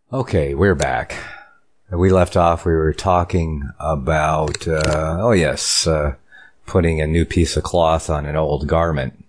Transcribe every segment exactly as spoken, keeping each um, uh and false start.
Okay, we're back. We left off, we were talking about, uh, oh yes, uh, putting a new piece of cloth on an old garment.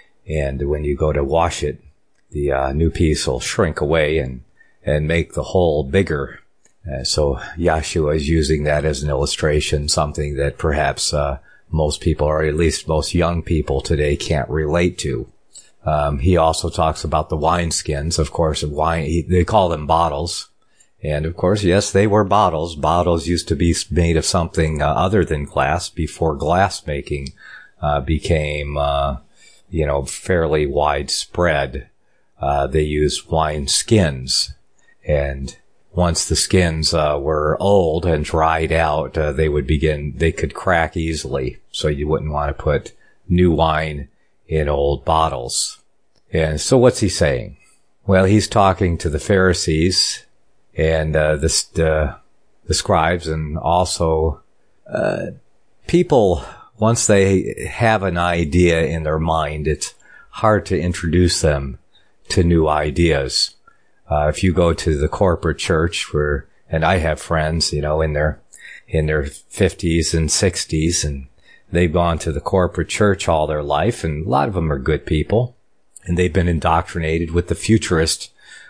And when you go to wash it, the uh, new piece will shrink away and, and make the hole bigger. Uh, so Yahshua is using that as an illustration, something that perhaps uh, most people, or at least most young people today, can't relate to. Um, he also talks about the wineskins. Of course, wine, he, they call them bottles. And of course, yes, they were bottles. Bottles used to be made of something uh, other than glass before glass making uh, became, uh, you know, fairly widespread. Uh, they used wine skins. And once the skins uh, were old and dried out, uh, they would begin, they could crack easily. So you wouldn't want to put new wine in old bottles. And so what's he saying? Well, he's talking to the Pharisees and uh, the, uh, the scribes, and also uh, people, once they have an idea in their mind, it's hard to introduce them to new ideas. Uh, if you go to the corporate church where, and I have friends, you know, in their, in their fifties and sixties, and they've gone to the corporate church all their life, and a lot of them are good people, and they've been indoctrinated with the futurist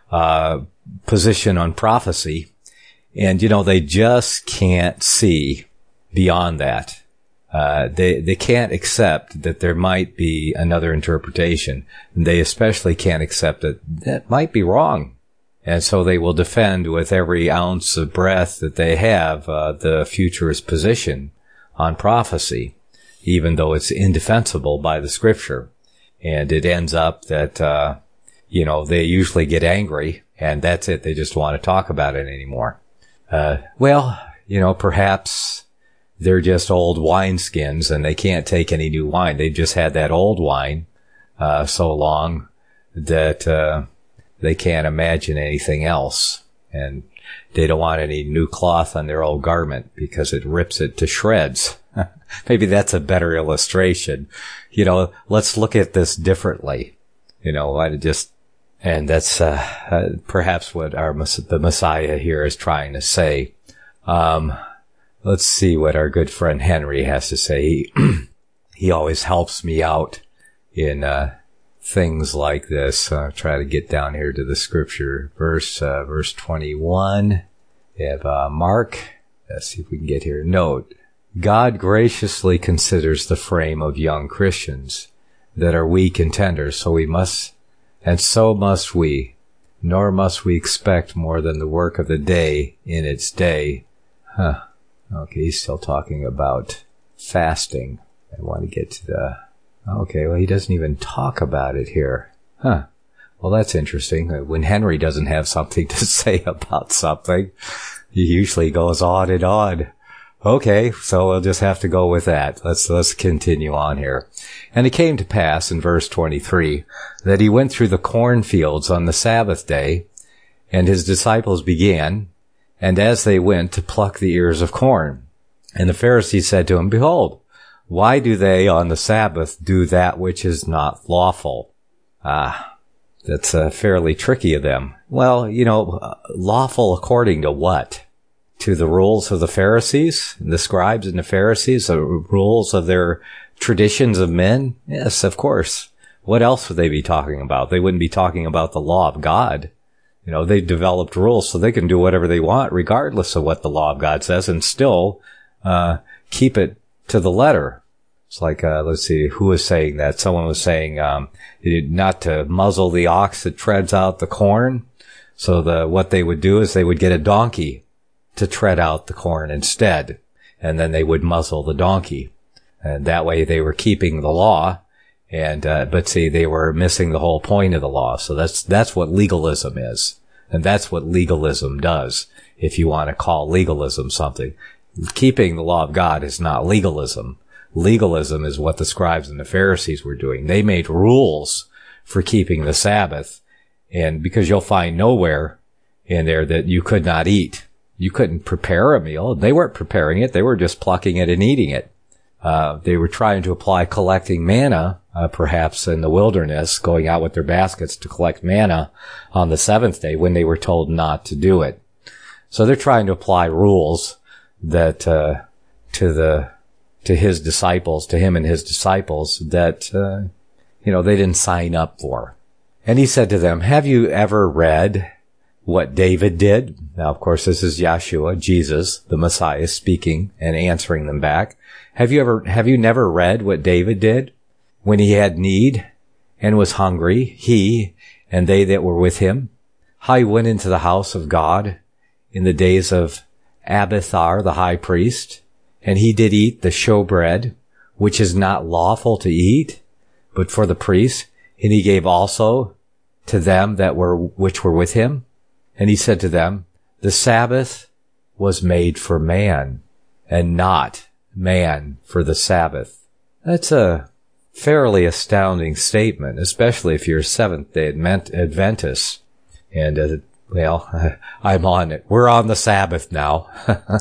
uh position on prophecy, and you know they just can't see beyond that. Uh they they can't accept that there might be another interpretation, and they especially can't accept that that might be wrong. And so they will defend with every ounce of breath that they have uh the futurist position on prophecy, even though it's indefensible by the scripture. And it ends up that, uh, you know, they usually get angry, and that's it. They just want to talk about it anymore. Uh, well, you know, perhaps they're just old wineskins and they can't take any new wine. They've just had that old wine, uh, so long that, uh, they can't imagine anything else. And they don't want any new cloth on their old garment because it rips it to shreds. Maybe that's a better illustration. You know, let's look at this differently. You know, I just, and that's, uh, uh perhaps what our, the Messiah here is trying to say. Um, let's see what our good friend Henry has to say. He, he always helps me out in, uh, things like this. I'll try to get down here to the scripture. Verse, uh, verse twenty-one. We have, uh, Mark. Let's see if we can get here. Note, God graciously considers the frame of young Christians that are weak and tender, so we must, and so must we, nor must we expect more than the work of the day in its day. Huh. Okay, he's still talking about fasting. I want to get to the, okay, well, he doesn't even talk about it here. Huh. Well, that's interesting. When Henry doesn't have something to say about something, he usually goes on and on. Okay, so we'll just have to go with that. Let's, let's continue on here. And it came to pass in verse twenty-three that he went through the cornfields on the Sabbath day, and his disciples began, and as they went, to pluck the ears of corn. And the Pharisees said to him, Behold, why do they on the Sabbath do that which is not lawful? Ah, that's uh, fairly tricky of them. Well, you know, uh, lawful according to what? To the rules of the Pharisees, the scribes and the Pharisees, the rules of their traditions of men? Yes, of course. What else would they be talking about? They wouldn't be talking about the law of God. You know, they've developed rules so they can do whatever they want regardless of what the law of God says, and still uh keep it to the letter. It's like, uh let's see, who was saying that? Someone was saying um not to muzzle the ox that treads out the corn. So the what they would do is they would get a donkey to tread out the corn instead, and then they would muzzle the donkey, and that way they were keeping the law. And uh, but see, they were missing the whole point of the law. So that's that's what legalism is, and that's what legalism does. If you want to call legalism something, keeping the law of God is not legalism. Legalism is what the scribes and the Pharisees were doing. They made rules for keeping the Sabbath, and because you'll find nowhere in there that you could not eat. You couldn't prepare a meal. They weren't preparing it. They were just plucking it and eating it. Uh, they were trying to apply collecting manna, uh, perhaps in the wilderness, going out with their baskets to collect manna on the seventh day when they were told not to do it. So they're trying to apply rules that, uh, to the, to his disciples, to him and his disciples that, uh, you know, they didn't sign up for. And he said to them, have you ever read what David did? Now, of course, this is Yeshua, Jesus, the Messiah, speaking and answering them back. Have you ever, have you never read what David did when he had need and was hungry, he and they that were with him? How he went into the house of God in the days of Abiathar, the high priest, and he did eat the showbread, which is not lawful to eat, but for the priests, and he gave also to them that were, which were with him. And he said to them, the Sabbath was made for man, and not man for the Sabbath. That's a fairly astounding statement, especially if you're a Seventh-day Adventist. And, uh, well, I'm on it. We're on the Sabbath now.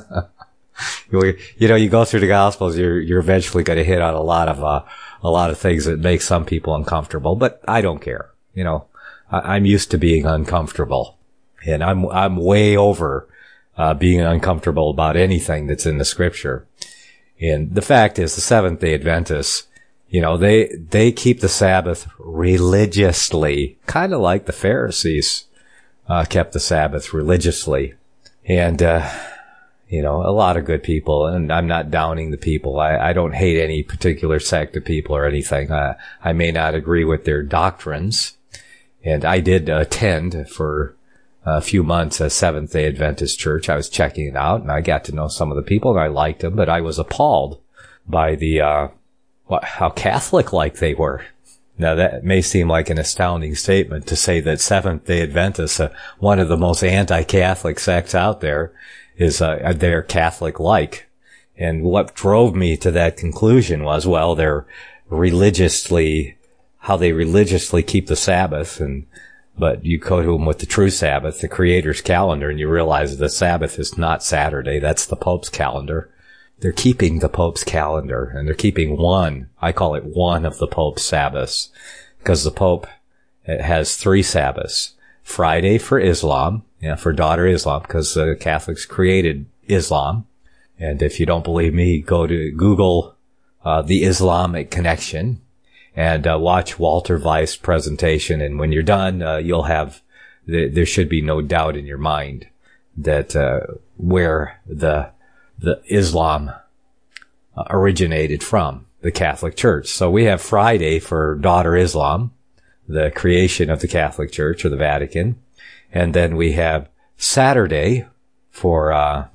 You know, you go through the Gospels, you're, you're eventually going to hit on a lot of, uh, a lot of things that make some people uncomfortable, but I don't care. You know, I, I'm used to being uncomfortable, and I'm, I'm way over, uh, being uncomfortable about anything that's in the scripture. And the fact is, the Seventh-day Adventists, you know, they, they keep the Sabbath religiously, kind of like the Pharisees, uh, kept the Sabbath religiously. And, uh, you know, a lot of good people, and I'm not downing the people. I, I don't hate any particular sect of people or anything. Uh, I may not agree with their doctrines. And I did attend for a few months a Seventh-day Adventist church. I was checking it out, and I got to know some of the people, and I liked them, but I was appalled by the, uh, what, how Catholic-like they were. Now, that may seem like an astounding statement to say that Seventh-day Adventists, uh, one of the most anti-Catholic sects out there, is uh, they're Catholic-like. And what drove me to that conclusion was, well, they're religiously, how they religiously keep the Sabbath, and but you go to them with the true Sabbath, the Creator's calendar, and you realize the Sabbath is not Saturday. That's the Pope's calendar. They're keeping the Pope's calendar, and they're keeping one, I call it one of the Pope's Sabbaths, because the Pope has three Sabbaths. Friday for Islam, yeah, for daughter Islam, because the uh, Catholics created Islam. And if you don't believe me, go to Google uh, the Islamic Connection and uh, watch Walter Weiss' presentation. And when you're done, uh, you'll have, the, there should be no doubt in your mind that uh, where the the Islam uh, originated from, the Catholic Church. So we have Friday for daughter Islam, the creation of the Catholic Church or the Vatican. And then we have Saturday for, uh,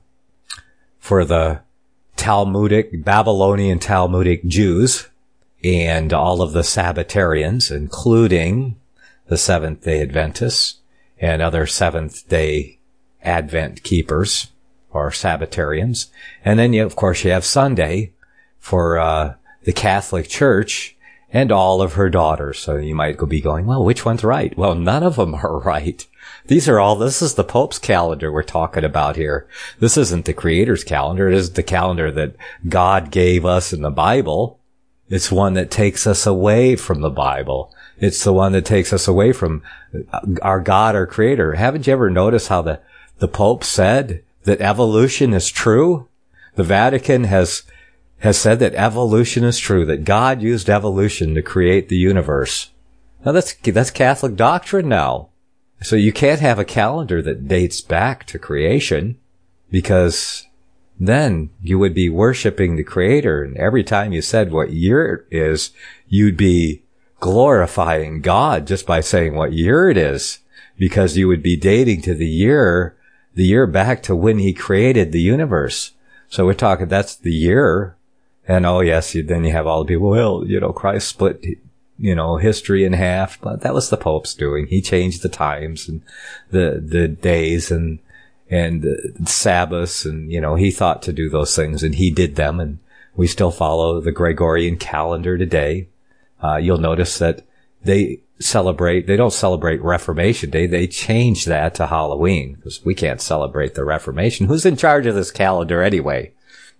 for the Talmudic, Babylonian Talmudic Jews and all of the Sabbatarians, including the Seventh-day Adventists and other Seventh-day Advent keepers or Sabbatarians. And then you, of course, you have Sunday for, uh, the Catholic Church and all of her daughters. So you might be going, well, which one's right? Well, none of them are right. These are all, this is the Pope's calendar we're talking about here. This isn't the Creator's calendar. It is the calendar that God gave us in the Bible. It's one that takes us away from the Bible. It's the one that takes us away from our God, our Creator. Haven't you ever noticed how the, the Pope said that evolution is true? The Vatican has has said that evolution is true, that God used evolution to create the universe. Now that's, that's Catholic doctrine now. So you can't have a calendar that dates back to creation, because then you would be worshiping the Creator. And every time you said what year it is, you'd be glorifying God just by saying what year it is, because you would be dating to the year, the year back to when He created the universe. So we're talking, that's the year. And oh yes, you, then you have all the people, well, you know, Christ split, you know, history in half, but that was the Pope's doing. He changed the times and the, the days and, and the Sabbaths, and, you know, he thought to do those things, and he did them, and we still follow the Gregorian calendar today. Uh, you'll notice that they celebrate, they don't celebrate Reformation Day, they changed that to Halloween, because we can't celebrate the Reformation. Who's in charge of this calendar anyway?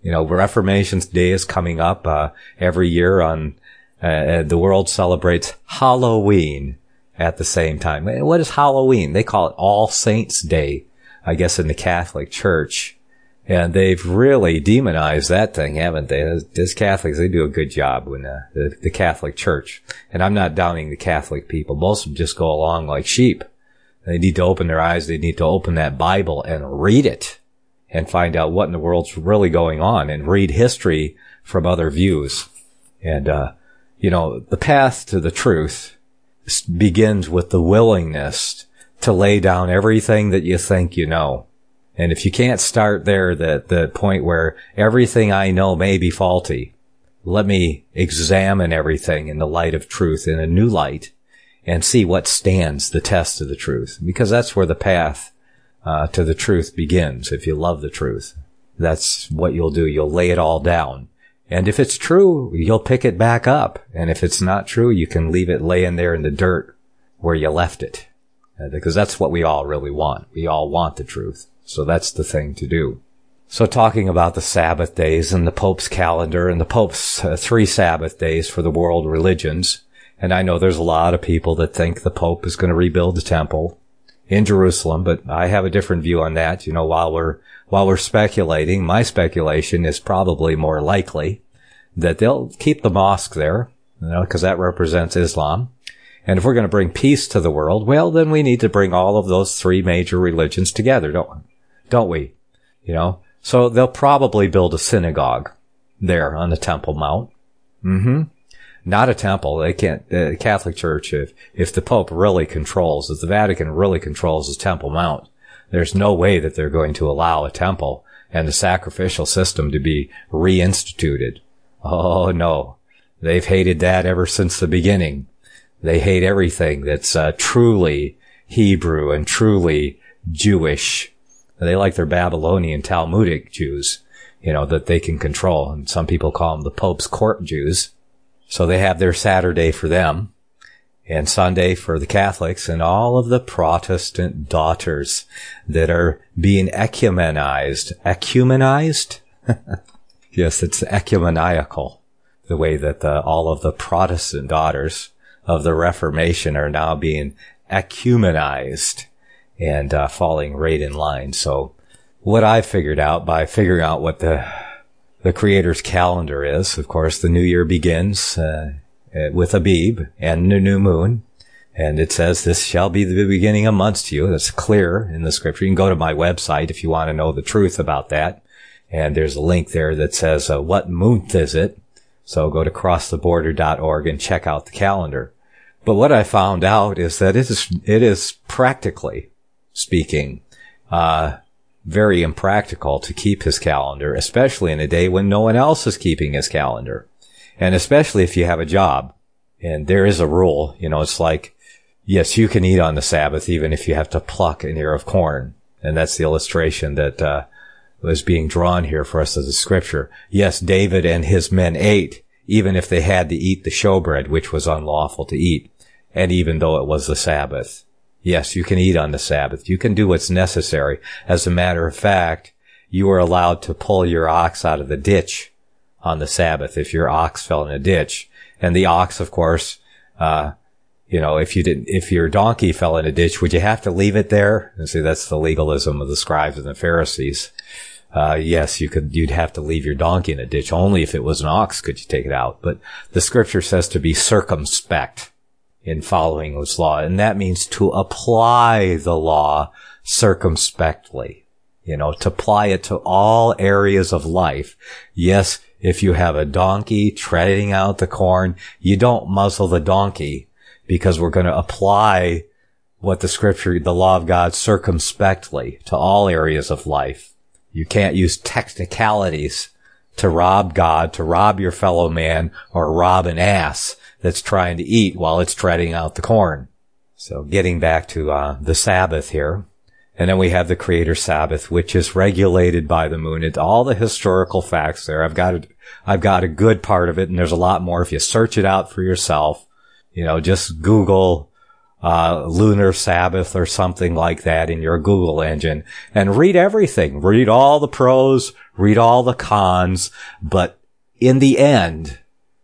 You know, Reformation's Day is coming up, uh, every year on, uh, the world celebrates Halloween at the same time. What is Halloween? They call it All Saints Day, I guess, in the Catholic Church. And they've really demonized that thing, haven't they? As, as Catholics, they do a good job when, uh, the, the Catholic Church. And I'm not downing the Catholic people. Most of them just go along like sheep. They need to open their eyes. They need to open that Bible and read it and find out what in the world's really going on and read history from other views. And, uh, you know, the path to the truth begins with the willingness to lay down everything that you think you know. And if you can't start there, the, the point where everything I know may be faulty, let me examine everything in the light of truth, in a new light, and see what stands the test of the truth. Because that's where the path uh, to the truth begins. If you love the truth, that's what you'll do. You'll lay it all down. And if it's true, you'll pick it back up. And if it's not true, you can leave it laying there in the dirt where you left it. Uh, because that's what we all really want. We all want the truth. So that's the thing to do. So talking about the Sabbath days and the Pope's calendar and the Pope's uh, three Sabbath days for the world religions. And I know there's a lot of people that think the Pope is going to rebuild the temple in Jerusalem, but I have a different view on that. You know, while we're, while we're speculating, my speculation is probably more likely that they'll keep the mosque there, you know, because that represents Islam. And if we're going to bring peace to the world, well, then we need to bring all of those three major religions together, don't we? Don't we? You know, so they'll probably build a synagogue there on the Temple Mount. Mm-hmm. Not a temple. They can't, the Catholic Church, if, if the Pope really controls, if the Vatican really controls the Temple Mount, there's no way that they're going to allow a temple and the sacrificial system to be reinstituted. Oh, no. They've hated that ever since the beginning. They hate everything that's uh, truly Hebrew and truly Jewish. They like their Babylonian Talmudic Jews, you know, that they can control. And some people call them the Pope's court Jews. So they have their Saturday for them and Sunday for the Catholics and all of the Protestant daughters that are being ecumenized. Ecumenized? Yes, it's ecumeniacal. The way that the, all of the Protestant daughters of the Reformation are now being ecumenized and uh, falling right in line. So what I figured out by figuring out what the the Creator's calendar is, of course, the new year begins uh, with Abib and the new moon. And it says, this shall be the beginning of months to you. That's clear in the scripture. You can go to my website if you want to know the truth about that. And there's a link there that says, uh, what month is it? So go to cross the border dot org and check out the calendar. But what I found out is that it is, it is practically speaking, uh, very impractical to keep his calendar, especially in a day when no one else is keeping his calendar. And especially if you have a job. And there is a rule, you know, it's like, yes, you can eat on the Sabbath even if you have to pluck an ear of corn. And that's the illustration that, uh, was being drawn here for us as a scripture. Yes, David and his men ate, even if they had to eat the showbread, which was unlawful to eat. And even though it was the Sabbath. Yes, you can eat on the Sabbath. You can do what's necessary. As a matter of fact, you are allowed to pull your ox out of the ditch on the Sabbath if your ox fell in a ditch. And the ox, of course, uh, you know, if you didn't, if your donkey fell in a ditch, would you have to leave it there? And see, that's the legalism of the scribes and the Pharisees. Uh, yes, you could, you'd have to leave your donkey in a ditch. Only if it was an ox could you take it out. But the scripture says to be circumspect in following this law. And that means to apply the law circumspectly, you know, to apply it to all areas of life. Yes, if you have a donkey treading out the corn, you don't muzzle the donkey because we're going to apply what the scripture, the law of God circumspectly to all areas of life. You can't use technicalities to rob God, to rob your fellow man, or rob an ass that's trying to eat while it's treading out the corn. So getting back to uh the Sabbath here. And then we have the Creator Sabbath, which is regulated by the moon. It's all the historical facts there. I've got a, I've got a good part of it, and there's a lot more if you search it out for yourself. You know, just Google uh, lunar Sabbath or something like that in your Google engine and read everything. Read all the pros, read all the cons, but in the end,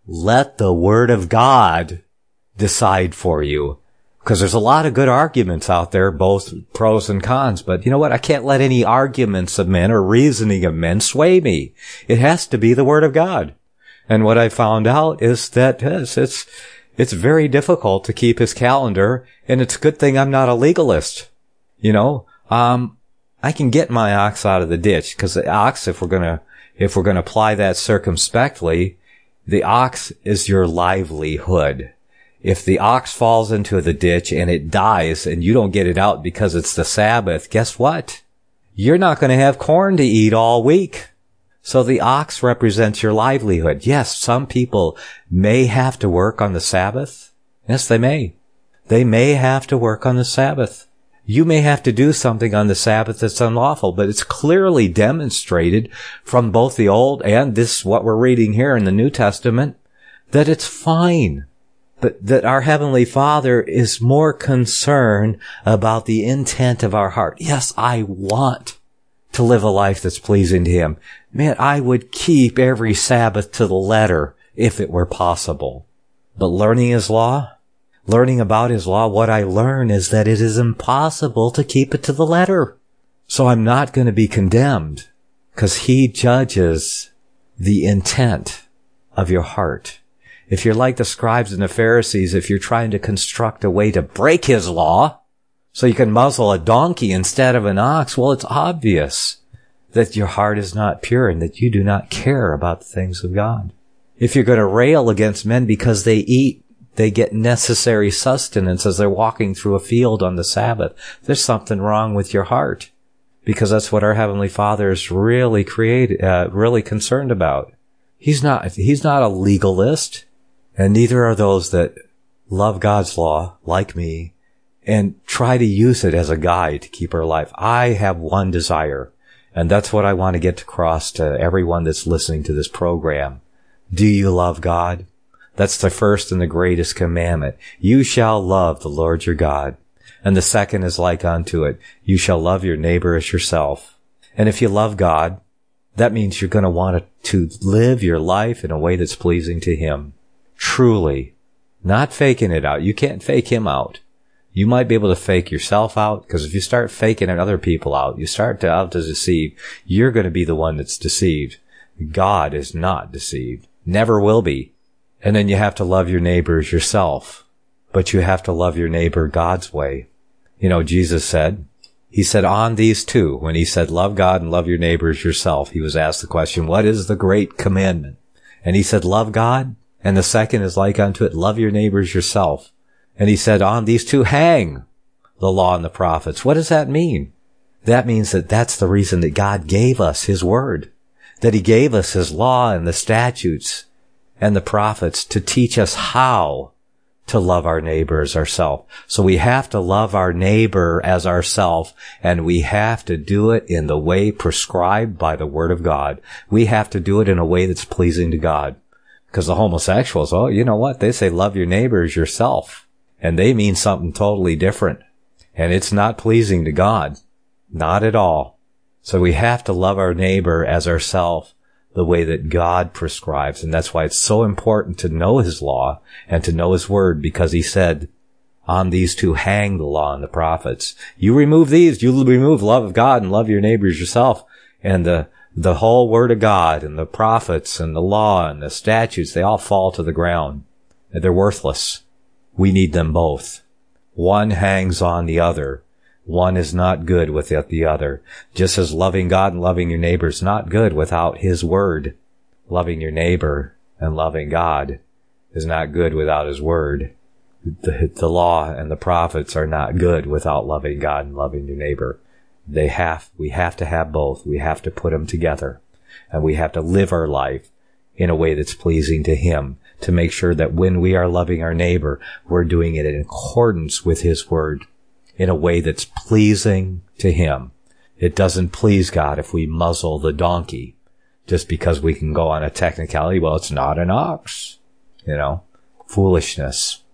let the Word of God decide for you. Because there's a lot of good arguments out there, both pros and cons. But you know what? I can't let any arguments of men or reasoning of men sway me. It has to be the Word of God. And what I found out is that yes, it's it's very difficult to keep his calendar, and it's a good thing I'm not a legalist. You know, um, I can get my ox out of the ditch, because the ox, if we're gonna if we're gonna apply that circumspectly, the ox is your livelihood. If the ox falls into the ditch and it dies and you don't get it out because it's the Sabbath, guess what? You're not going to have corn to eat all week. So the ox represents your livelihood. Yes, some people may have to work on the Sabbath. Yes, they may. They may have to work on the Sabbath. You may have to do something on the Sabbath that's unlawful, but it's clearly demonstrated from both the Old and this, what we're reading here in the New Testament, that it's fine. But that our Heavenly Father is more concerned about the intent of our heart. Yes, I want to live a life that's pleasing to Him. Man, I would keep every Sabbath to the letter if it were possible. But learning His law, learning about His law, what I learn is that it is impossible to keep it to the letter. So I'm not going to be condemned, because He judges the intent of your heart. If you're like the scribes and the Pharisees, if you're trying to construct a way to break His law so you can muzzle a donkey instead of an ox, well, it's obvious that your heart is not pure and that you do not care about the things of God. If you're going to rail against men because they eat, they get necessary sustenance as they're walking through a field on the Sabbath, there's something wrong with your heart, because that's what our Heavenly Father is really created, uh, really concerned about. He's not, he's not a legalist. And neither are those that love God's law, like me, and try to use it as a guide to keep our life. I have one desire, and that's what I want to get across to everyone that's listening to this program. Do you love God? That's the first and the greatest commandment. You shall love the Lord your God. And the second is like unto it. You shall love your neighbor as yourself. And if you love God, that means you're going to want to live your life in a way that's pleasing to Him. Truly, not faking it out. You can't fake Him out. You might be able to fake yourself out, because if you start faking other people out, you start to out to deceive, you're going to be the one that's deceived. God is not deceived. Never will be. And then you have to love your neighbor as yourself. But you have to love your neighbor God's way. You know, Jesus said, He said on these two, when He said love God and love your neighbor as yourself, He was asked the question, what is the great commandment? And He said, love God. And the second is like unto it, love your neighbors yourself. And He said, on these two hang the law and the prophets. What does that mean? That means that that's the reason that God gave us His word, that He gave us His law and the statutes and the prophets to teach us how to love our neighbor as ourselves. So we have to love our neighbor as ourselves, and we have to do it in the way prescribed by the Word of God. We have to do it in a way that's pleasing to God. Because the homosexuals, oh, you know what? They say love your neighbor as yourself. And they mean something totally different. And it's not pleasing to God. Not at all. So we have to love our neighbor as ourselves the way that God prescribes. And that's why it's so important to know His law and to know His word, because He said, on these two hang the law and the prophets. You remove these, you remove love of God and love your neighbors yourself. And the The whole Word of God and the prophets and the law and the statutes, they all fall to the ground. They're worthless. We need them both. One hangs on the other. One is not good without the other. Just as loving God and loving your neighbor is not good without His Word. Loving your neighbor and loving God is not good without His Word. The, the law and the prophets are not good without loving God and loving your neighbor. They have, we have to have both. We have to put them together. And we have to live our life in a way that's pleasing to Him, to make sure that when we are loving our neighbor, we're doing it in accordance with His word, in a way that's pleasing to Him. It doesn't please God if we muzzle the donkey just because we can go on a technicality. Well, it's not an ox, you know, foolishness.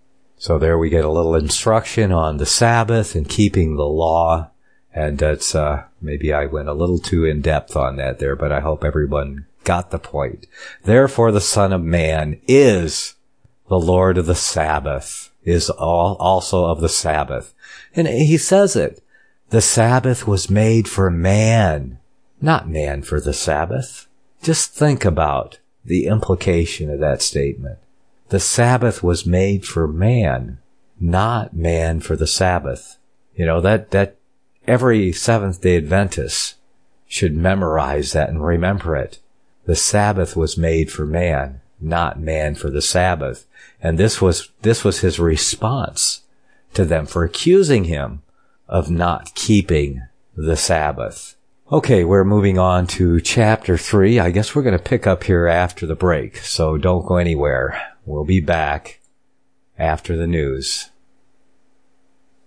So there we get a little instruction on the Sabbath and keeping the law. And that's, uh, maybe I went a little too in depth on that there, but I hope everyone got the point. Therefore the Son of Man is the Lord of the Sabbath, is all, also of the Sabbath. And he says it. The Sabbath was made for man, not man for the Sabbath. Just think about the implication of that statement. The Sabbath was made for man, not man for the Sabbath. You know, that, that every Seventh-day Adventist should memorize that and remember it. The Sabbath was made for man, not man for the Sabbath. And this was, this was his response to them for accusing him of not keeping the Sabbath. Okay, we're moving on to chapter three. I guess we're going to pick up here after the break, so don't go anywhere. We'll be back after the news.